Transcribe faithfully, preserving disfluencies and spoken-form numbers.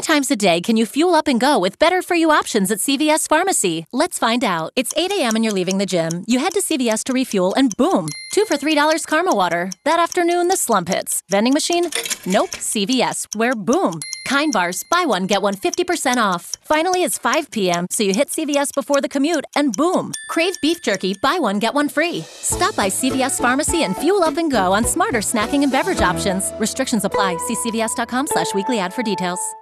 times a day can you fuel up and go with better-for-you options at C V S Pharmacy? Let's find out. It's eight a m and you're leaving the gym. You head to C V S to refuel and boom! Two for three dollars Karma Water. That afternoon, the slump hits. Vending machine? Nope. C V S, where boom! Kind Bars, buy one, get one fifty percent off. Finally, it's five p m, so you hit C V S before the commute, and boom! Crave beef jerky, buy one, get one free. Stop by C V S Pharmacy and fuel up and go on smarter snacking and beverage options. Restrictions apply. See cvs.com slash weekly ad for details.